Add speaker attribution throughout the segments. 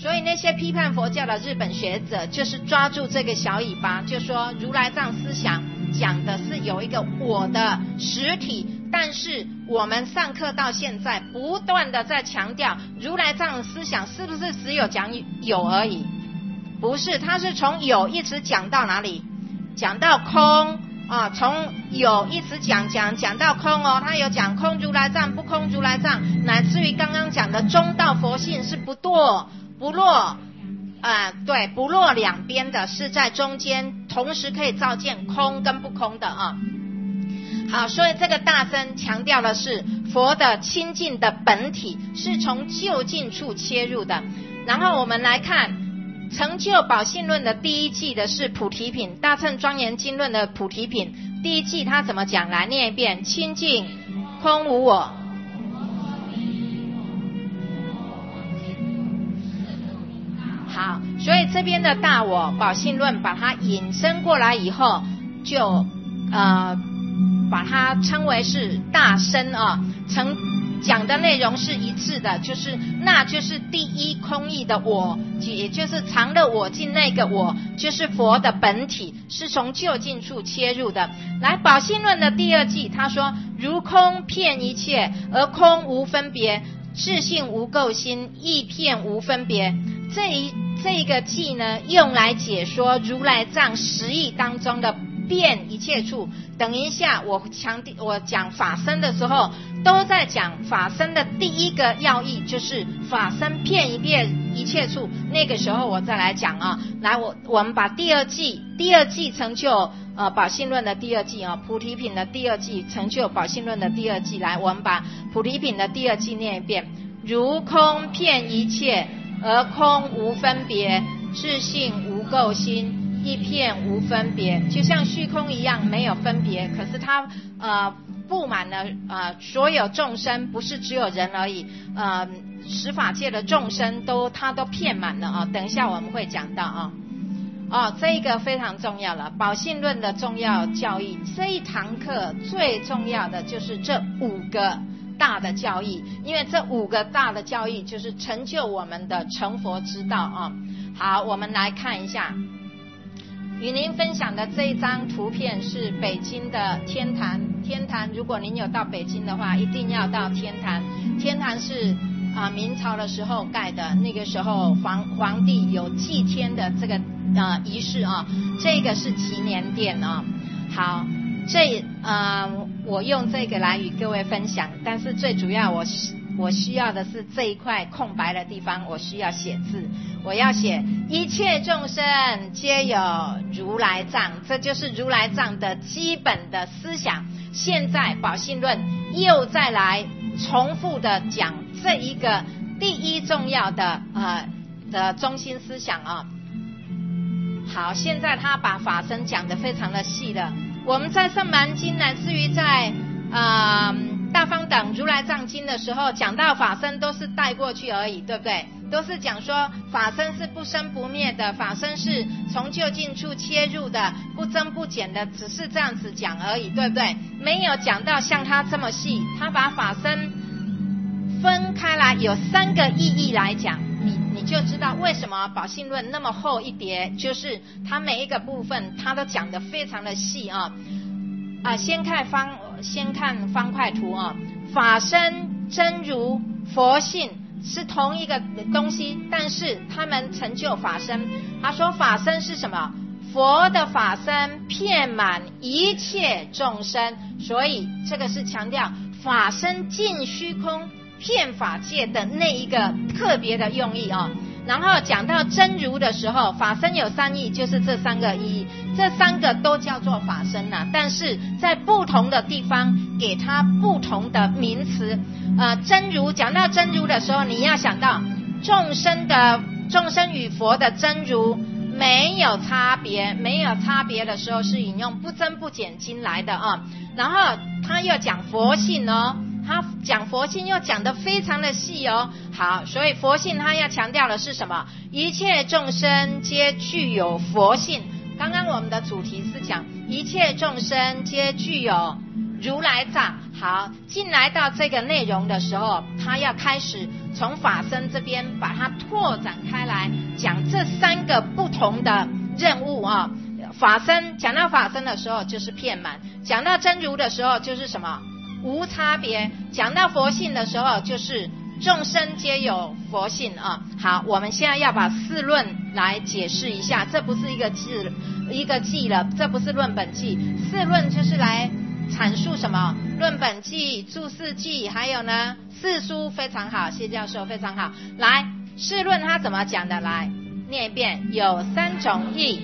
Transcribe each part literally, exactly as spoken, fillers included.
Speaker 1: 所以那些批判佛教的日本学者就是抓住这个小尾巴，就说如来藏思想讲的是有一个我的实体，但是我们上课到现在不断的在强调如来藏思想是不是只有讲有而已？不是，它是从有一直讲到哪里？讲到空啊，从有一直讲讲讲到空哦，他有讲空如来藏、不空如来藏，乃至于刚刚讲的中道佛性是不堕不落啊、呃，对，不落两边的，是在中间，同时可以照见空跟不空的啊。好，所以这个大僧强调的是佛的清净的本体是从究竟处切入的。然后我们来看成就宝性论的第一季的是菩提品，大乘庄严经论的菩提品第一季他怎么讲？来念一遍：清净空无我。好，所以这边的大我宝性论把它引申过来以后，就呃把它称为是大僧啊，成讲的内容是一致的，就是那就是第一空义的我，也就是常乐我净那个我，就是佛的本体，是从究竟处切入的。来，宝性论的第二季他说：如空遍一切，而空无分别，自性无垢心，亦遍无分别。这一这个记呢，用来解说如来藏十义当中的遍一切处。等一下我强调我讲法身的时候，都在讲法身的第一个要义，就是法身遍一遍一切处。那个时候我再来讲啊。来，我我们把第二季第二季成就呃宝性论的第二季啊，菩提品的第二季成就宝性论的第二季。来，我们把菩提品的第二季念一遍：如空遍一切，而空无分别，自性无垢心，一片无分别。就像虚空一样没有分别，可是它呃布满了呃所有众生，不是只有人而已，呃十法界的众生都它都遍满了啊。等一下我们会讲到啊。哦，这一个非常重要了，宝性论的重要教义。这一堂课最重要的就是这五个大的教义，因为这五个大的教义就是成就我们的成佛之道啊。好，我们来看一下，与您分享的这一张图片是北京的天坛。天坛，如果您有到北京的话，一定要到天坛。天坛是啊、呃、明朝的时候盖的，那个时候皇皇帝有祭天的这个呃仪式啊。这个是祈年殿啊。好，这呃我用这个来与各位分享，但是最主要我我需要的是这一块空白的地方，我需要写字，我要写一切众生皆有如来藏，这就是如来藏的基本的思想。现在宝性论又再来重复的讲这一个第一重要的呃的中心思想啊。好，现在他把法身讲得非常的细了。我们在圣蛮经乃至于在呃大方等如来藏经的时候，讲到法身都是带过去而已，对不对？都是讲说法身是不生不灭的，法身是从究竟处切入的，不增不减的，只是这样子讲而已，对不对？没有讲到像他这么细，他把法身分开来，有三个意义来讲，你你就知道为什么宝性论那么厚一叠，就是它每一个部分它都讲得非常的细啊。啊，先看方先看方块图啊，法身真如佛性是同一个东西，但是他们成就法身。他说法身是什么？佛的法身遍满一切众生，所以这个是强调法身尽虚空遍法界的那一个特别的用意啊。然后讲到真如的时候，法身有三义，就是这三个意义，这三个都叫做法身啊，但是在不同的地方给它不同的名词。呃，真如讲到真如的时候，你要想到众生的众生与佛的真如没有差别，没有差别的时候是引用不增不减经来的啊。然后他又讲佛性哦。他讲佛性又讲得非常的细哦。好，所以佛性他要强调的是什么？一切众生皆具有佛性。刚刚我们的主题是讲一切众生皆具有如来藏。好，进来到这个内容的时候，他要开始从法身这边把它拓展开来， 来讲这三个不同的任务啊。法身讲到法身的时候就是遍满，讲到真如的时候就是什么无差别，讲到佛性的时候就是众生皆有佛性啊。好，我们现在要把四论来解释一下，这不是一个记一个记了，这不是论本记，四论就是来阐述什么论本记、注释记，还有呢四书。非常好，谢教授非常好。来，四论他怎么讲的？来念一遍，有三种义。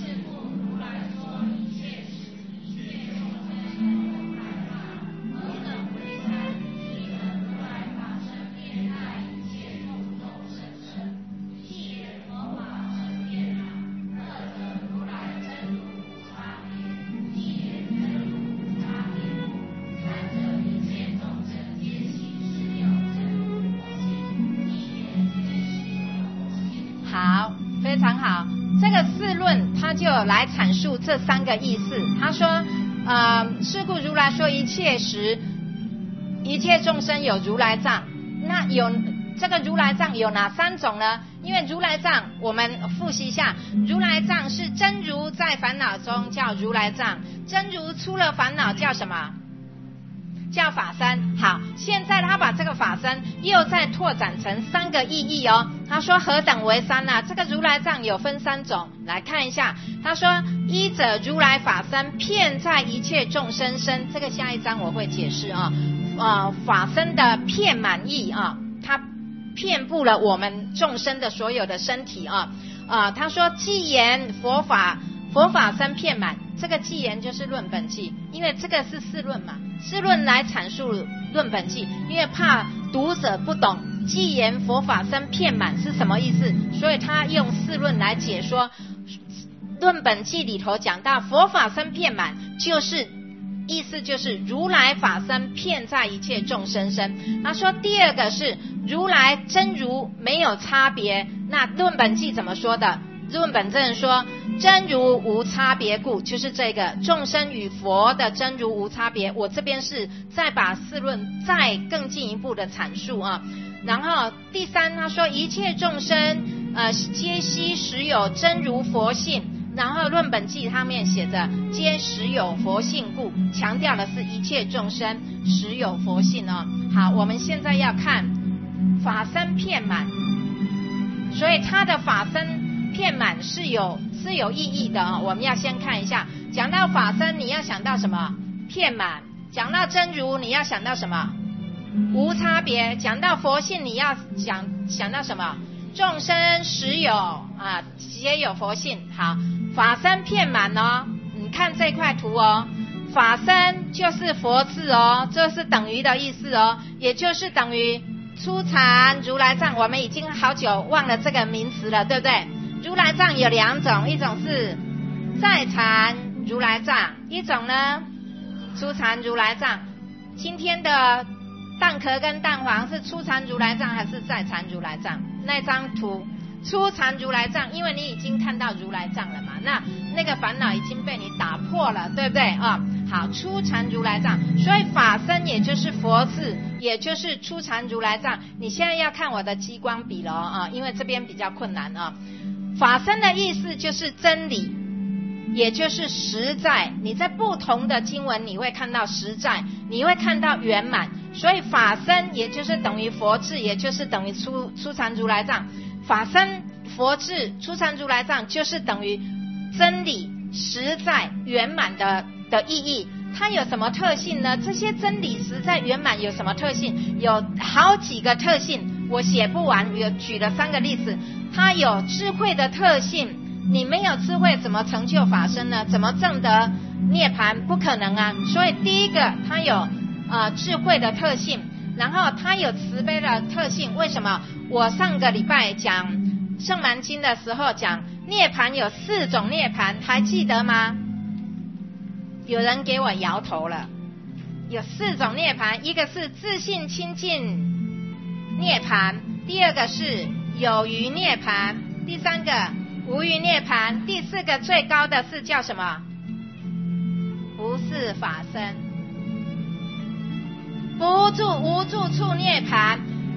Speaker 1: 好，非常好。这个四论他就来阐述这三个意思。他说呃，是故如来说一切时，一切众生有如来藏。那有这个如来藏有哪三种呢？因为如来藏我们复习一下，如来藏是真如在烦恼中叫如来藏，真如出了烦恼叫什么？叫法身。好，现在他把这个法身又再拓展成三个意义哦。他说何等为三呢、啊？这个如来藏有分三种，来看一下。他说一者如来法身遍在一切众生身，这个下一章我会解释啊。呃，法身的遍满意啊，它遍布了我们众生的所有的身体啊。啊，他说既言佛法佛法身遍满，这个既言就是论本纪，因为这个是四论嘛，四论来阐述论本纪，因为怕读者不懂既言佛法身遍满是什么意思，所以他用四论来解说。论本纪里头讲到佛法身遍满，就是意思就是如来法身遍在一切众生身。他说第二个是如来真如没有差别，那论本纪怎么说的？论本正说真如无差别故，就是这个众生与佛的真如无差别。我这边是再把四论再更进一步的阐述啊。然后第三他说一切众生呃皆悉实有真如佛性，然后论本纪上面写着皆实有佛性故，强调的是一切众生实有佛性哦。好，我们现在要看法身遍满，所以他的法身遍满是有是有意义的啊、哦。我们要先看一下，讲到法身你要想到什么？遍满。讲到真如你要想到什么？无差别。讲到佛性你要想想到什么？众生实有啊，皆有佛性。好，法身遍满哦，你看这块图哦，法身就是佛字哦，这是等于的意思哦，也就是等于初禅如来藏。我们已经好久忘了这个名词了，对不对？如来藏有两种，一种是在禅如来藏，一种呢初禅如来藏。今天的蛋壳跟蛋黄是初禅如来藏还是在禅如来藏？那张图初禅如来藏，因为你已经看到如来藏了嘛，那那个烦恼已经被你打破了，对不对啊、哦？好，初禅如来藏，所以法身也就是佛字，也就是初禅如来藏。你现在要看我的激光笔了啊，因为这边比较困难啊。法身的意思就是真理，也就是实在。你在不同的经文你会看到实在，你会看到圆满，所以法身也就是等于佛智，也就是等于初初禅如来藏。法身佛智初禅如来藏就是等于真理实在圆满的的意义。它有什么特性呢？这些真理实在圆满有什么特性？有好几个特性，我写不完，有举了三个例子。它有智慧的特性，你没有智慧怎么成就法身呢？怎么证得涅槃？不可能啊！所以第一个它有呃智慧的特性，然后它有慈悲的特性。为什么？我上个礼拜讲圣蛮经的时候讲涅槃有四种涅槃，还记得吗？有人给我摇头了。有四种涅槃，一个是自信清净涅槃，第二个是有余涅槃，第三个无余涅槃，第四个最高的是叫什么？不是法身，不住无住处涅槃。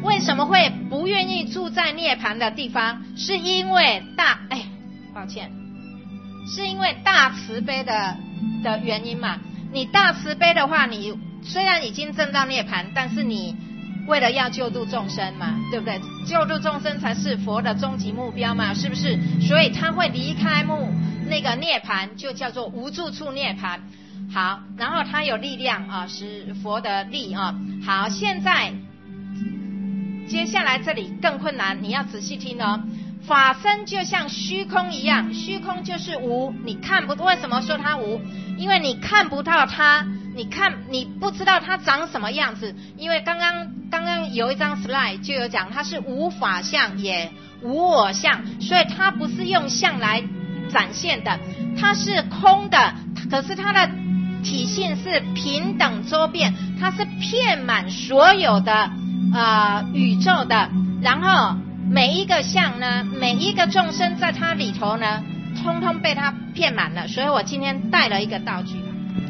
Speaker 1: 为什么会不愿意住在涅槃的地方？是因为大哎，抱歉，是因为大慈悲的的原因嘛。你大慈悲的话，你虽然已经证到涅槃，但是你为了要救度众生嘛，对不对？救度众生才是佛的终极目标嘛，是不是？所以他会离开目那个涅槃，就叫做无住处涅槃。好，然后他有力量啊，是佛的力啊。好，现在接下来这里更困难，你要仔细听哦。法身就像虚空一样，虚空就是无，你看不，为什么说它无？因为你看不到它，你看你不知道它长什么样子。因为刚刚刚刚有一张 slide 就有讲，它是无法相也无我相，所以它不是用相来展现的，它是空的，可是它的体性是平等周遍，它是遍满所有的呃宇宙的，然后每一个相呢，每一个众生在它里头呢，通通被它遍满了。所以我今天带了一个道具，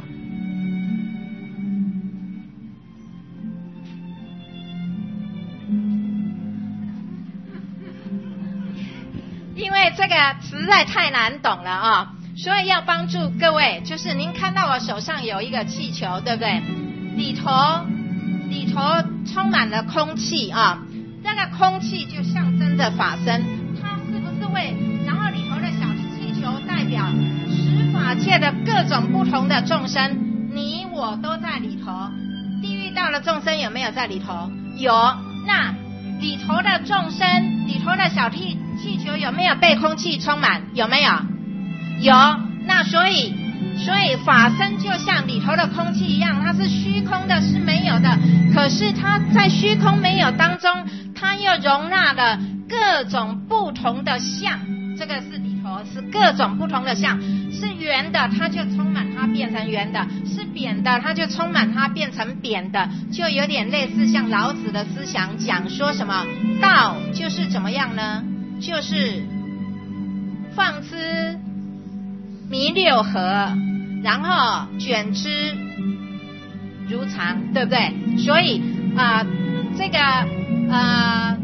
Speaker 1: 因为这个实在太难懂了啊，所以要帮助各位。就是您看到我手上有一个气球，对不对？里头里头充满了空气啊。那个空气就象征着法身，它是不是会？然后里头的小气球代表十法界的各种不同的众生，你我都在里头。地狱道的众生有没有在里头？有。那里头的众生，里头的小气气球有没有被空气充满？有没有？有。那所以所以法身就像里头的空气一样，它是虚空的，是没有的。可是它在虚空没有当中，它又容纳了各种不同的相，这个是里头是各种不同的相，是圆的它就充满它变成圆的，是扁的它就充满它变成扁的，就有点类似像老子的思想讲说什么道就是怎么样呢？就是放之弥六合，然后卷之如常，对不对？所以啊、呃，这个呃，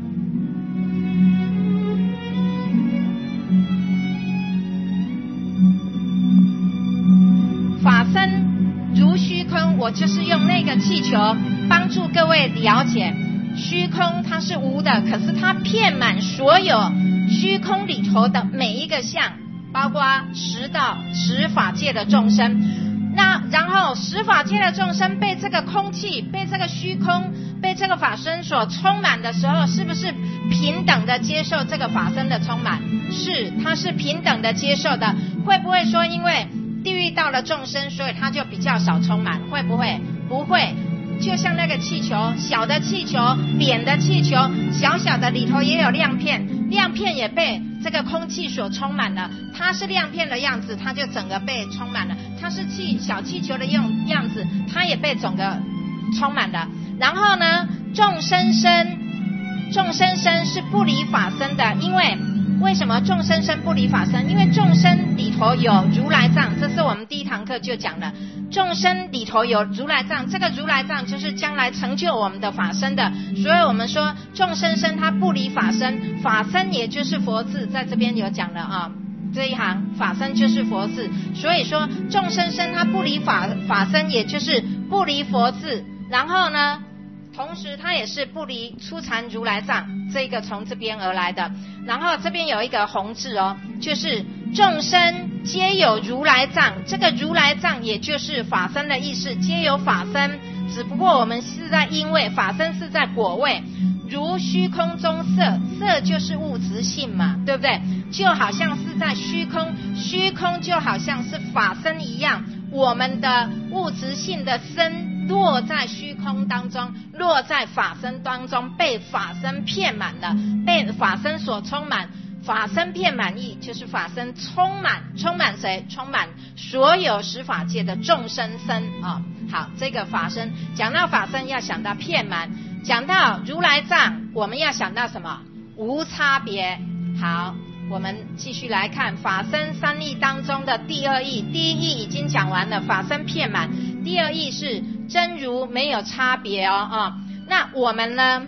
Speaker 1: 法身如虚空，我就是用那个气球帮助各位了解，虚空它是无的，可是它遍满所有虚空里头的每一个相，包括十道十法界的众生。那然后十法界的众生被这个空气，被这个虚空，被这个法身所充满的时候，是不是平等的接受这个法身的充满？是，它是平等的接受的。会不会说因为地狱道的众生，所以它就比较少充满？会不会？不会。就像那个气球，小的气球，扁的气球，小小的里头也有亮片，亮片也被这个空气所充满了，它是亮片的样子，它就整个被充满了。它是气小气球的样样子，它也被整个充满了。然后呢，众生身，众生身是不离法身的，因为为什么众生身不离法身？因为众生里头有如来藏，这是我们第一堂课就讲的。众生里头有如来藏，这个如来藏就是将来成就我们的法身的，所以我们说众生身它不离法身，法身也就是佛字，在这边有讲了啊，这一行法身就是佛字，所以说众生身它不离法法身，也就是不离佛字，然后呢，同时它也是不离初禅如来藏，这个从这边而来的。然后这边有一个红字哦，就是众生皆有如来藏，这个如来藏也就是法身的意思，皆有法身，只不过我们是在因位，法身是在果位。如虚空中色，色就是物质性嘛，对不对？就好像是在虚空，虚空就好像是法身一样，我们的物质性的身落在虚空当中，落在法身当中，被法身遍满了，被法身所充满。法身遍满意就是法身充满，充满谁？充满所有十法界的众生身啊、哦！好，这个法身，讲到法身要想到遍满，讲到如来藏我们要想到什么？无差别。好，我们继续来看法身三义当中的第二义。第一义已经讲完了，法身遍满。第二义是真如没有差别哦啊、哦。那我们呢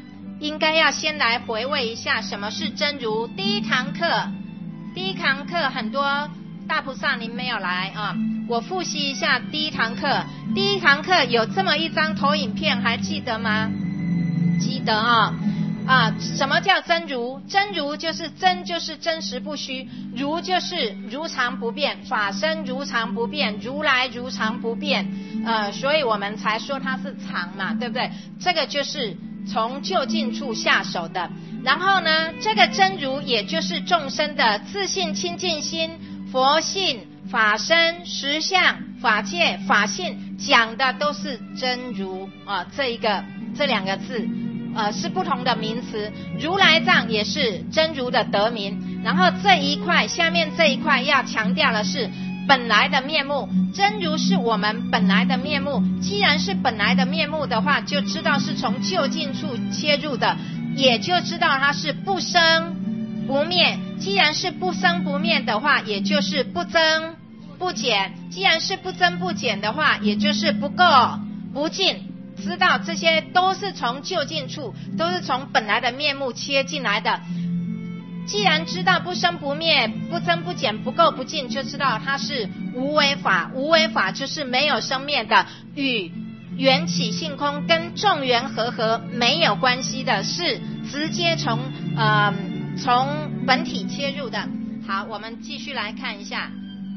Speaker 1: 应该要先来回味一下什么是真如。第一堂课，第一堂课很多大菩萨您没有来啊，我复习一下第一堂课。第一堂课有这么一张投影片，还记得吗？记得啊。啊，什么叫真如？真如就是真就是真实不虚，如就是如常不变，法身如常不变，如来如常不变，呃，所以我们才说它是常嘛，对不对？这个就是从就近处下手的。然后呢，这个真如也就是众生的自性清净心、佛性、法身、实相、法界、法性，讲的都是真如啊，这一个这两个字。呃，是不同的名词。如来藏也是真如的得名，然后这一块下面这一块要强调的是本来的面目，真如是我们本来的面目。既然是本来的面目的话，就知道是从就近处切入的，也就知道它是不生不灭。既然是不生不灭的话，也就是不增不减。既然是不增不减的话，也就是不垢不净。知道这些都是从就近处，都是从本来的面目切进来的。既然知道不生不灭、不增不减、不垢不净，就知道它是无为法。无为法就是没有生灭的，与缘起性空跟众缘和合没有关系的，是直接从呃从本体切入的。好，我们继续来看一下。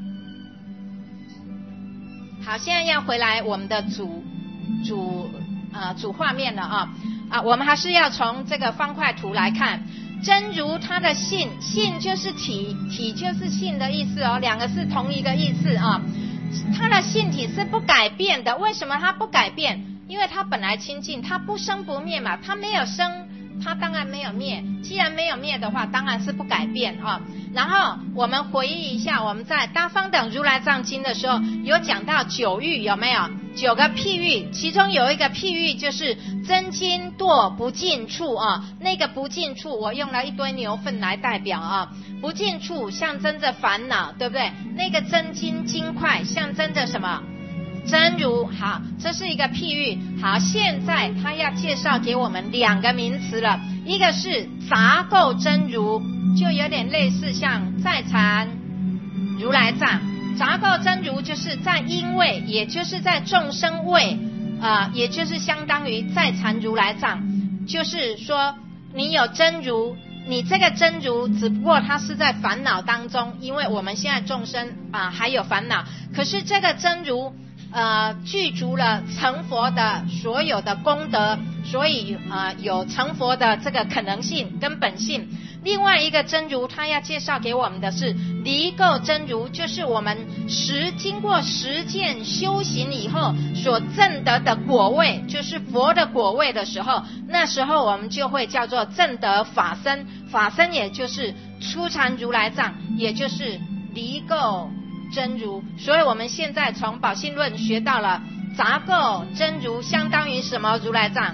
Speaker 1: 好，现在要回来我们的主主呃主画面了啊啊，我们还是要从这个方块图来看。真如它的性，性就是体，体就是性的意思哦，两个是同一个意思啊。它的性体是不改变的，为什么它不改变？因为它本来清净，它不生不灭嘛，它没有生，它当然没有灭。既然没有灭的话，当然是不改变啊。然后我们回忆一下，我们在《大方等如来藏经》的时候有讲到九喻，有没有？九个譬喻，其中有一个譬喻就是真金堕不净处啊。那个不净处，我用了一堆牛粪来代表啊。不净处象征着烦恼，对不对？那个真金金块象征着什么？真如。好，这是一个譬喻。好，现在他要介绍给我们两个名词了，一个是杂垢真如，就有点类似像在禅如来藏。杂垢真如就是在因位，也就是在众生位，呃，也就是相当于在禅如来藏。就是说你有真如，你这个真如只不过它是在烦恼当中，因为我们现在众生啊、呃、还有烦恼，可是这个真如呃具足了成佛的所有的功德，所以呃有成佛的这个可能性跟本性。另外一个真如，他要介绍给我们的是离垢真如，就是我们实经过实践修行以后所证得的果位，就是佛的果位的时候，那时候我们就会叫做证得法身。法身也就是初禅如来藏，也就是离垢真如。所以我们现在从宝性论学到了杂垢真如相当于什么如来藏？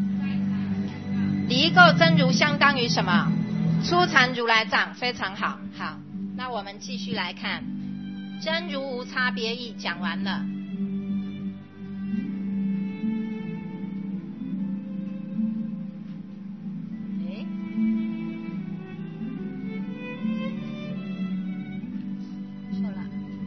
Speaker 1: 离垢真如相当于什么？初禅如来藏。非常好。好，那我们继续来看真如无差别义，讲完了。诶错了，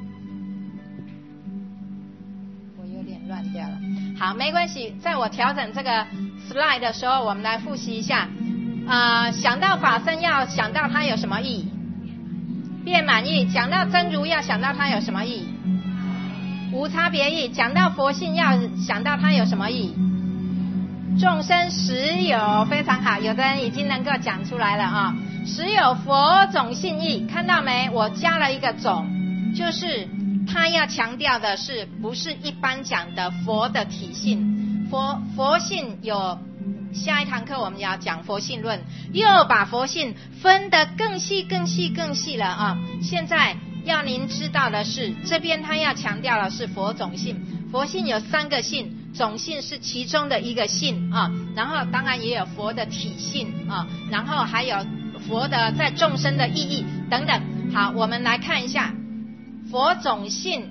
Speaker 1: 我有点乱掉了。好，没关系，在我调整这个 slide 的时候，我们来复习一下。呃，想到法身要想到它有什么意？变满意。讲到真如要想到它有什么意？无差别意。讲到佛性要想到它有什么意？众生实有。非常好，有的人已经能够讲出来了啊。实有佛种性意，看到没？我加了一个种，就是他要强调的是不是一般讲的佛的体性。佛佛性有，下一堂课我们要讲佛性论，又把佛性分得更细更细更细了啊！现在要您知道的是，这边他要强调的是佛种性。佛性有三个性，种性是其中的一个性啊，然后当然也有佛的体性啊，然后还有佛的在众生的意义等等。好，我们来看一下佛种性。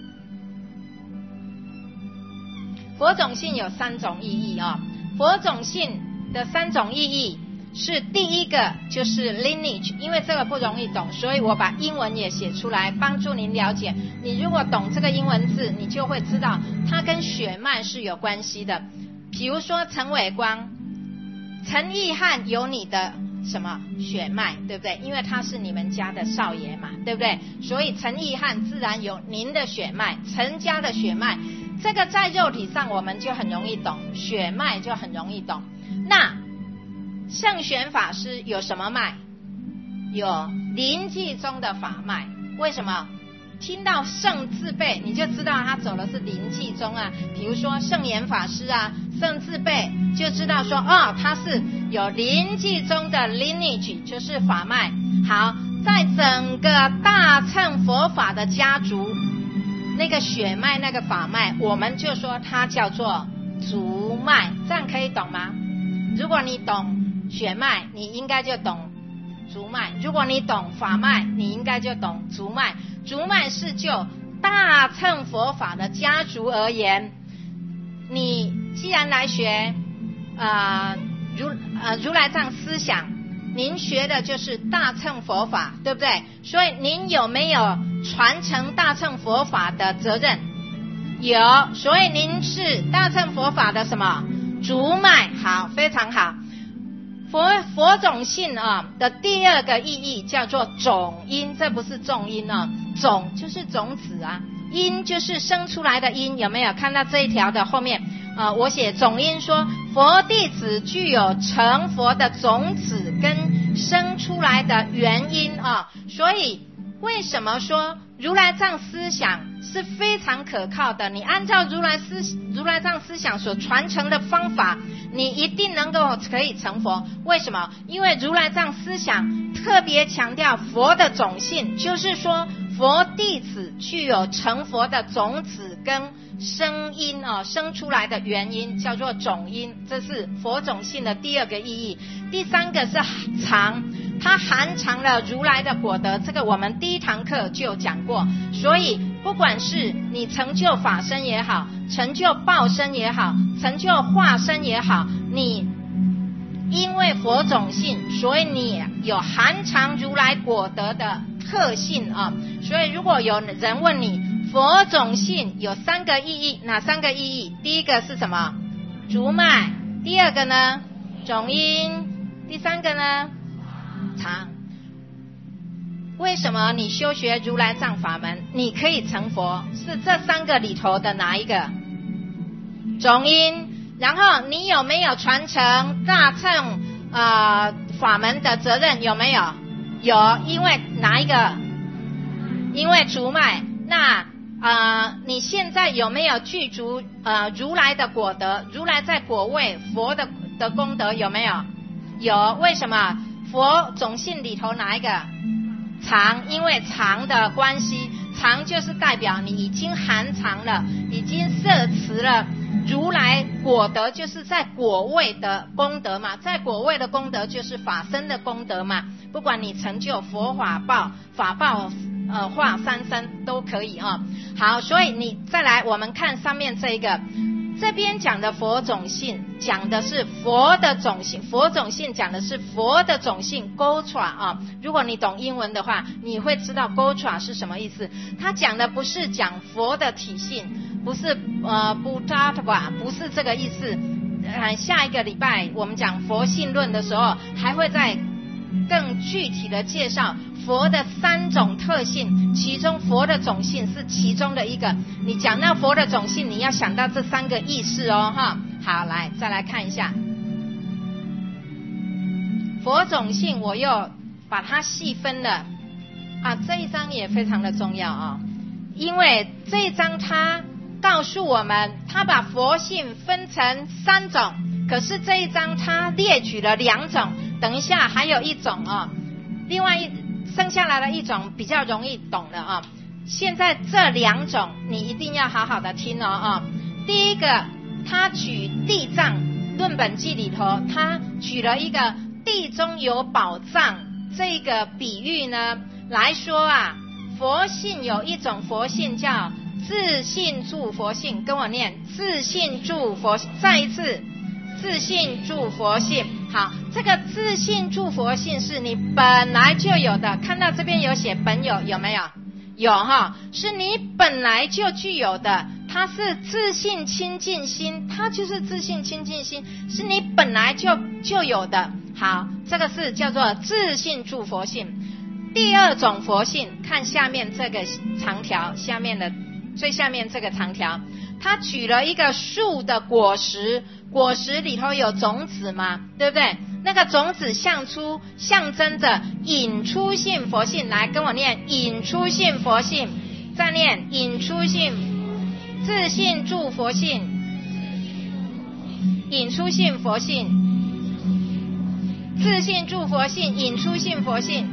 Speaker 1: 佛种性有三种意义啊。佛种性的三种意义是第一个就是 lineage， 因为这个不容易懂，所以我把英文也写出来帮助您了解。你如果懂这个英文字，你就会知道它跟血脉是有关系的。比如说陈伟光，陈意涵有你的什么血脉，对不对？因为他是你们家的少爷嘛，对不对？所以陈意涵自然有您的血脉，陈家的血脉，这个在肉体上我们就很容易懂，血脉就很容易懂。那圣玄法师有什么脉？有临济宗的法脉。为什么？听到圣字辈你就知道他走的是临济宗啊。比如说圣严法师啊，圣字辈就知道说哦，他是有临济宗的 lineage， 就是法脉。好，在整个大乘佛法的家族，那个血脉那个法脉，我们就说它叫做族脉，这样可以懂吗？如果你懂血脉，你应该就懂族脉；如果你懂法脉，你应该就懂族脉。族脉是就大乘佛法的家族而言，你既然来学呃如呃如来藏思想，您学的就是大乘佛法，对不对？所以您有没有传承大乘佛法的责任？有，所以您是大乘佛法的什么族脉？好，非常好。佛佛种性啊的第二个意义叫做种因，这不是重音啊，种就是种子啊，因就是生出来的因，有没有看到这一条的后面啊？我写种因说佛弟子具有成佛的种子跟生出来的原因啊，所以为什么说如来藏思想是非常可靠的？你按照如来思如来藏思想所传承的方法，你一定能够可以成佛。为什么？因为如来藏思想特别强调佛的种性，就是说佛弟子具有成佛的种子跟生因啊，生出来的原因叫做种因，这是佛种性的第二个意义。第三个是藏，它含藏了如来的果德，这个我们第一堂课就有讲过。所以不管是你成就法身也好，成就报身也好，成就化身也好，你因为佛种性，所以你有含藏如来果德的特性啊。所以如果有人问你佛种性有三个意义，哪三个意义？第一个是什么？族脉。第二个呢？种因。第三个呢？藏。为什么你修学如来藏法门你可以成佛？是这三个里头的哪一个？种因。然后你有没有传承大乘呃法门的责任？有没有？有。因为哪一个？因为族脉。那呃你现在有没有具足呃如来的果德？如来在果位佛的的功德有没有？有。为什么？佛种性里头哪一个？藏。因为藏的关系，藏就是代表你已经含藏了，已经摄持了如来果德，就是在果位的功德嘛，在果位的功德就是法身的功德嘛。不管你成就佛法报法报呃化三身都可以啊。好，所以你再来我们看上面这一个，这边讲的佛种性讲的是佛的种性，佛种性讲的是佛的种性 Gotra 啊。如果你懂英文的话，你会知道 Gotra 是什么意思。它讲的不是讲佛的体性，不是呃 Buddha， 不是这个意思。呃，下一个礼拜我们讲佛性论的时候，还会再更具体的介绍佛的三种特性，其中佛的种性是其中的一个。你讲到佛的种性，你要想到这三个意思哦，哈。好，来再来看一下佛种性，我又把它细分了啊。这一章也非常的重要啊，因为这一章它告诉我们，它把佛性分成三种，可是这一章它列举了两种，等一下还有一种啊，另外一剩下来的一种比较容易懂的啊。现在这两种你一定要好好的听哦啊。第一个，他举地藏论本纪里头，他举了一个地中有宝藏这个比喻呢来说啊，佛性有一种佛性叫自信住佛性，跟我念自信住佛，再一次自信住佛性。好，这个自信住佛性是你本来就有的，看到这边有写本有，有没有？有哈，是你本来就具有的，它是自信清净心，它就是自信清净心，是你本来就就有的。好，这个是叫做自信住佛性。第二种佛性，看下面这个长条，下面的最下面这个长条，它举了一个树的果实，果实里头有种子嘛，对不对？那个种子象出象征着引出性佛性，来跟我念引出性佛性，再念引出性自信住佛性，引出性佛性，自信住佛性，引出性佛性。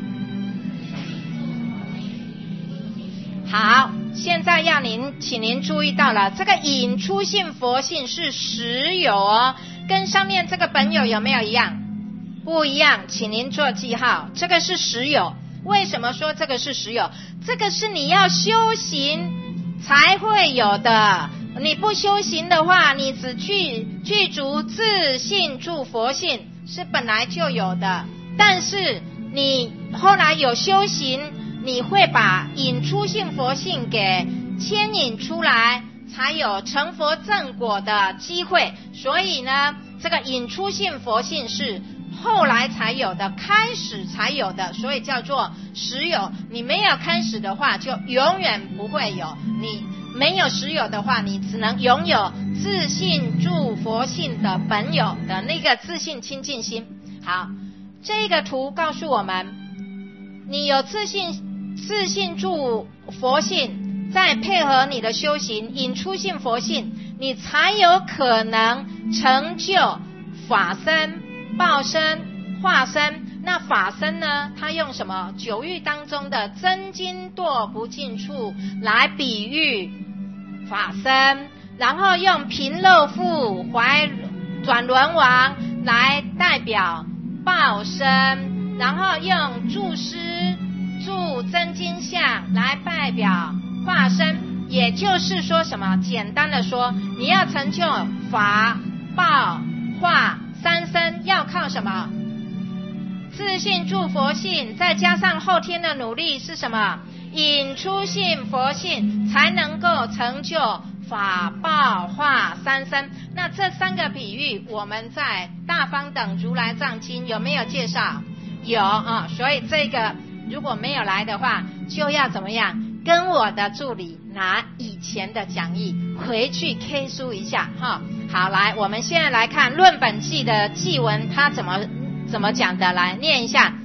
Speaker 1: 好，现在要您请您注意到了，这个引出性佛性是实有哦，跟上面这个本有有没有一样？不一样，请您做记号，这个是实有。为什么说这个是实有？这个是你要修行才会有的，你不修行的话，你只具具足自信住佛性是本来就有的，但是你后来有修行，你会把引出性佛性给牵引出来，才有成佛正果的机会。所以呢，这个引出性佛性是后来才有的，开始才有的，所以叫做实有。你没有开始的话，就永远不会有。你没有实有的话，你只能拥有自信住佛性的本有的那个自信清净心。好，这个图告诉我们，你有自信自信住佛性，再配合你的修行引出性佛性，你才有可能成就法身、报身、化身。那法身呢，它用什么？九欲当中的真金堕不尽处来比喻法身，然后用贫肉腹怀转轮王来代表报身，然后用住师住真金像来代表化身。也就是说什么？简单的说，你要成就法、报、化三身，要靠什么？自信住佛性，再加上后天的努力是什么？引出性佛性，才能够成就法、报、化三身。那这三个比喻，我们在大方等如来藏经有没有介绍？有啊，所以这个如果没有来的话，就要怎么样？跟我的助理拿以前的讲义回去 K 书一下哈。好，来，我们现在来看论本纪的纪文，它怎么怎么讲的？来念一下。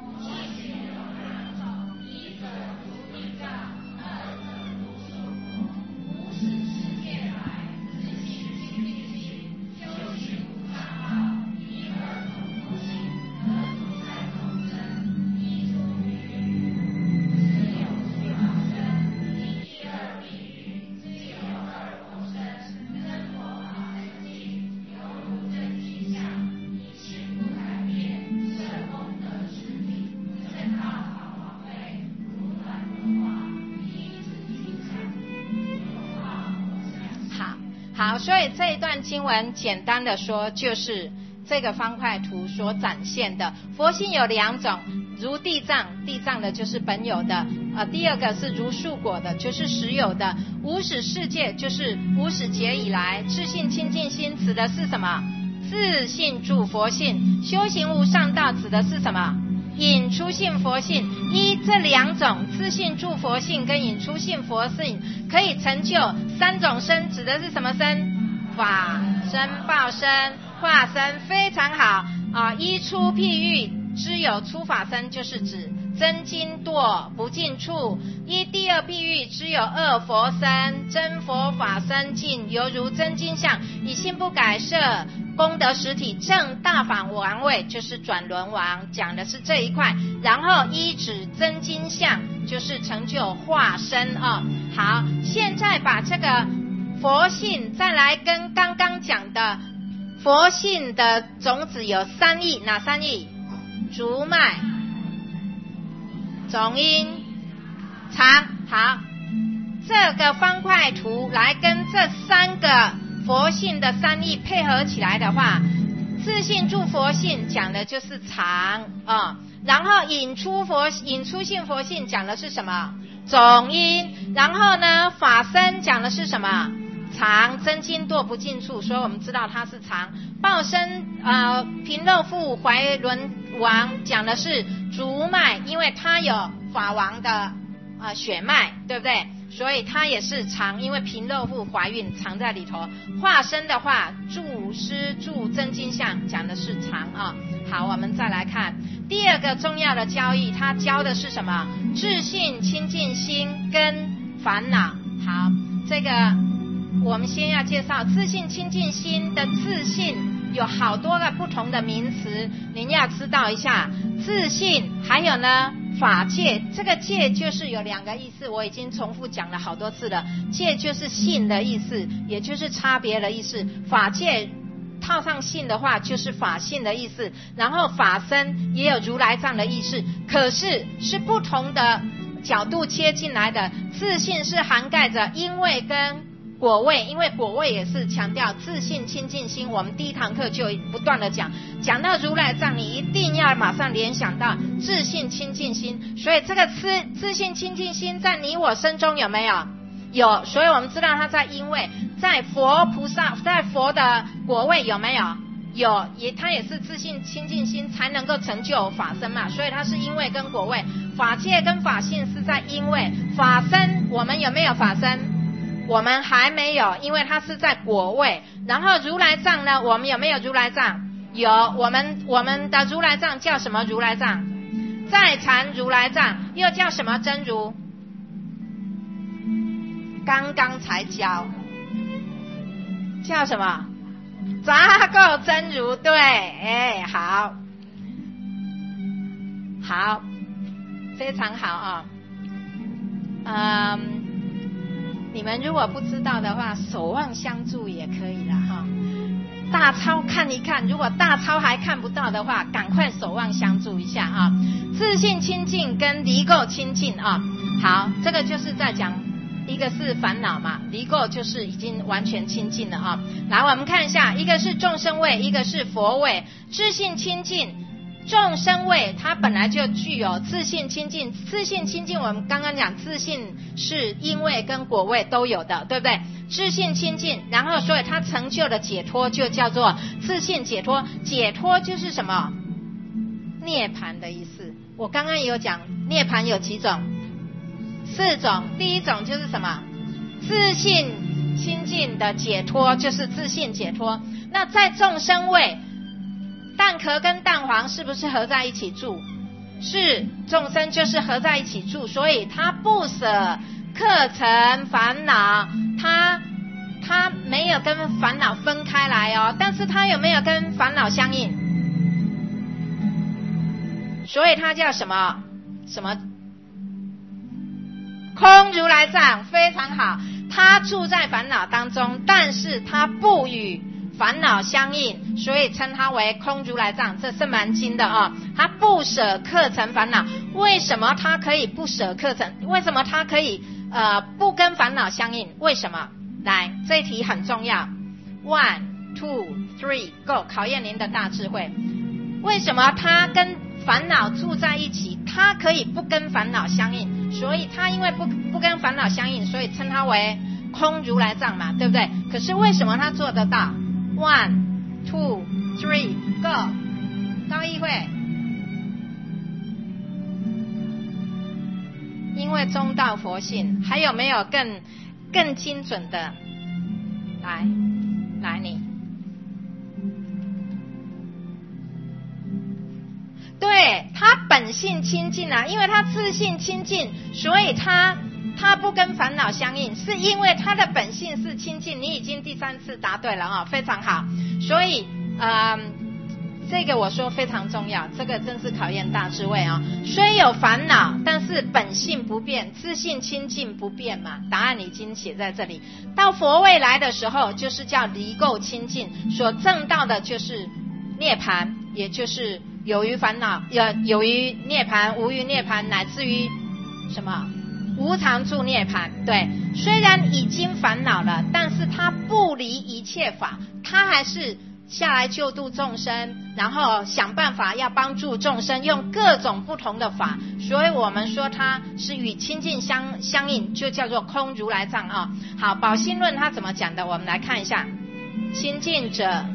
Speaker 1: 好，所以这一段经文简单的说，就是这个方块图所展现的佛性有两种，如地藏，地藏的就是本有的，呃，第二个是如树果的，就是实有的。无始世界就是无始劫以来，自信清净心指的是什么？自信住佛性。修行无上道指的是什么？引出性佛性。依这两种自信住佛性跟引出性佛性，可以成就三种身，指的是什么身？法身、报身、化身，非常好啊！依出譬喻之有出法身，就是指真金堕不尽处。依第二譬喻之有二佛身，真佛法身尽，犹如真金像，以心不改色，功德实体正大法王位，就是转轮王，讲的是这一块。然后依指真金像，就是成就化身啊。好，现在把这个佛性再来跟刚刚讲的佛性的种子有三义，哪三义？足脉、总因、常。好，这个方块图来跟这三个佛性的三义配合起来的话，自性住佛性讲的就是常啊、哦，然后引出佛引出性佛性讲的是什么？总因。然后呢，法身讲的是什么？常。真经堕不尽处，所以我们知道它是常。报身呃贫肉腹怀轮王讲的是足脉，因为它有法王的呃血脉，对不对？所以它也是常，因为贫肉腹怀孕藏在里头。化身的话，注师注真经相讲的是常啊。好，我们再来看第二个重要的教义，它教的是什么？自性清净心跟烦恼。好，这个我们先要介绍自性清净心的自性有好多个不同的名词，您要知道一下。自性还有呢法界，这个界就是有两个意思，我已经重复讲了好多次了。界就是性的意思，也就是差别的意思。法界套上性的话就是法性的意思，然后法身也有如来藏的意思，可是是不同的角度切进来的。自性是涵盖着因位跟果位，因为果位也是强调自性清净心，我们第一堂课就不断的讲，讲到如来藏，你一定要马上联想到自性清净心。所以这个自自性清净心在你我身中有没有？有。所以我们知道它在因位，在佛菩萨，在佛的果位有没有？有，也它也是自性清净心才能够成就法身嘛，所以它是因位跟果位。法界跟法性是在因位，法身我们有没有法身？我们还没有，因为它是在果位。然后如来藏呢，我们有没有如来藏？有，我们我们的如来藏叫什么如来藏？在禅如来藏，又叫什么真如？刚刚才教，叫什么？杂垢真如。对，哎，好，好，非常好啊、哦，嗯。你们如果不知道的话，守望相助也可以了哈。大抄看一看，如果大抄还看不到的话，赶快守望相助一下啊。自性清净跟离垢清净啊。好，这个就是在讲，一个是烦恼嘛，离垢就是已经完全清净了啊。来，我们看一下，一个是众生位，一个是佛位。自性清净。众生位它本来就具有自性清净，自性清净我们刚刚讲自性是因位跟果位都有的，对不对？自性清净，然后所以它成就的解脱就叫做自性解脱。解脱就是什么？涅槃的意思。我刚刚也有讲涅槃有几种？四种。第一种就是什么？自性清净的解脱，就是自性解脱。那在众生位，蛋壳跟蛋黄是不是合在一起住？是，众生就是合在一起住，所以他不舍客尘烦恼，他他没有跟烦恼分开来哦，但是他有没有跟烦恼相应？所以他叫什么？什么？空如来藏。非常好，他住在烦恼当中，但是他不与烦恼相应，所以称它为空如来藏。这是蛮精的啊、哦！他不舍客尘烦恼，为什么他可以不舍客尘？为什么他可以呃不跟烦恼相应？为什么？来，这一题很重要。One, two, three, go！ 考验您的大智慧。为什么他跟烦恼住在一起，他可以不跟烦恼相应？所以他因为不不跟烦恼相应，所以称它为空如来藏嘛，对不对？可是为什么他做得到？One, two, three, go！ 高一会，因为中道佛性。还有没有更更精准的？来，来你。对，他本性清净啊，因为他自性清净，所以他他不跟烦恼相应，是因为他的本性是清净。你已经第三次答对了啊，非常好。所以，呃，这个我说非常重要，这个真是考验大智慧啊。虽有烦恼，但是本性不变，自性清净不变嘛。答案已经写在这里。到佛位来的时候，就是叫离垢清净，所证到的就是涅槃，也就是有于烦恼，有有于涅槃，无于涅槃，乃至于什么无常住涅槃。对，虽然已经烦恼了，但是他不离一切法，他还是下来救度众生，然后想办法要帮助众生，用各种不同的法，所以我们说它是与清净相相应，就叫做空如来藏啊。好，宝心论它怎么讲的？我们来看一下，清净者。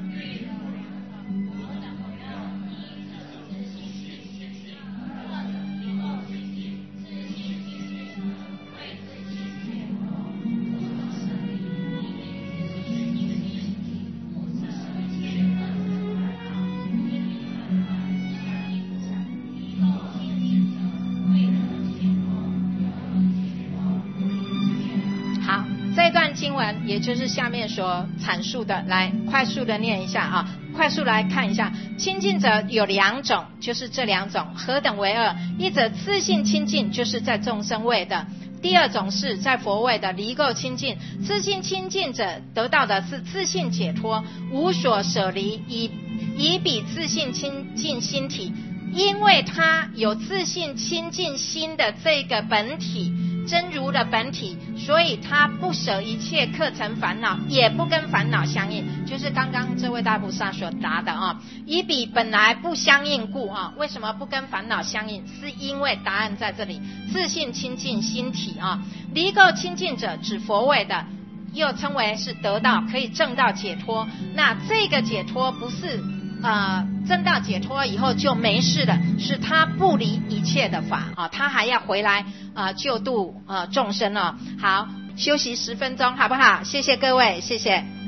Speaker 1: 这段经文也就是下面所阐述的，来快速的念一下啊，快速来看一下。清净者有两种，就是这两种，何等为二？一者自性清净，就是在众生位的；第二种是在佛位的离垢清净。自性清净者得到的是自性解脱，无所舍离，以以彼自性清净心体，因为他有自性清净心的这个本体，真如的本体，所以他不舍一切客尘烦恼，也不跟烦恼相应，就是刚刚这位大菩萨所答的啊。以彼本来不相应故啊，为什么不跟烦恼相应？是因为答案在这里，自性清净心体啊。离垢清净者指佛位的，又称为是得到，可以证到解脱。那这个解脱不是呃，证到解脱以后就没事了，是他不离一切的法啊，他还要回来呃救度呃众生哦。好，休息十分钟好不好？谢谢各位，谢谢。